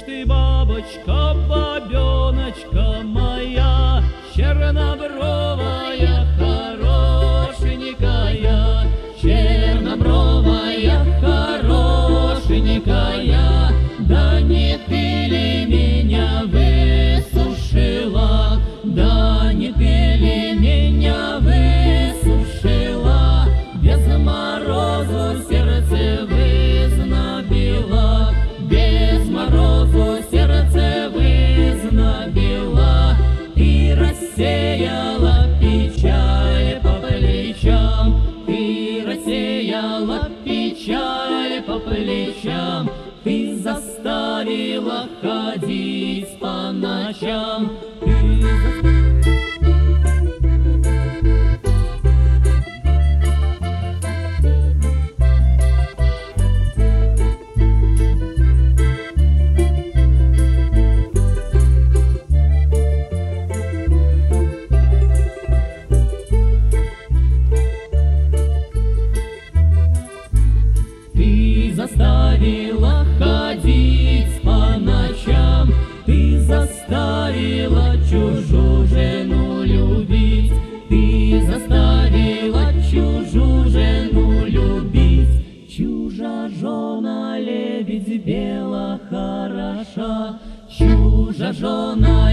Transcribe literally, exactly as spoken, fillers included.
ты, бабочка, бабеночка моя, чернобровая, хорошенькая, чернобровая, хорошенькая, да не ты ли меня высушила, да не ты ли меня высушила, без морозу сердце вызнобила, без морозу сердце вызнобила, ты рассеяла печаль по плечам, ты рассеяла печаль по плечам, ты заставила ходить по ночам, ты заставила ходить по ночам, ты заставила чужую жену любить, ты заставила чужую жену любить. Чужа жена лебедь бела хороша, чужа жена